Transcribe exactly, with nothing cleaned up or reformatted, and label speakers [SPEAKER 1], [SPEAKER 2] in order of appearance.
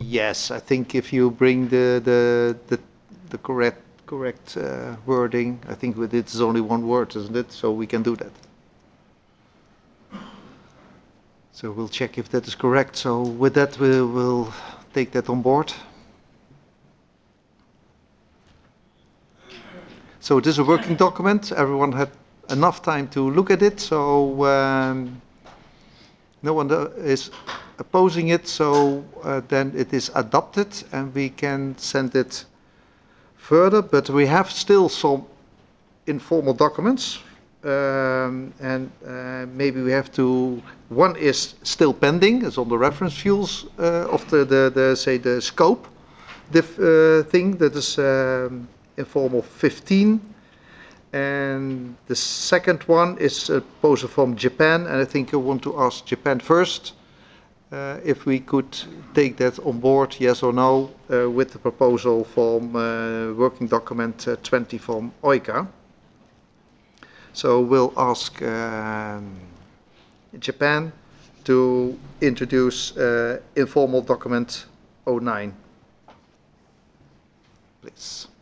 [SPEAKER 1] Yes, I think if you bring the the the, the correct correct uh, wording, I think with it's only one word, isn't it? So we can do that. So we'll check if that is correct. So with that, we will take that on board. So it is a working document. Everyone had enough time to look at it. So um, no one is opposing it. So uh, then it is adopted and we can send it further. But we have still some informal documents. Um, and uh, maybe we have to, one is still pending, it's on the reference fuels uh, of the, the, the, say, the scope diff, uh, thing, that is um, informal fifteen. And the second one is a proposal from Japan, and I think I want to ask Japan first uh, if we could take that on board, yes or no, uh, with the proposal from uh, working document uh, twenty from OICA. So we'll ask um, Japan to introduce uh, informal document oh nine, please.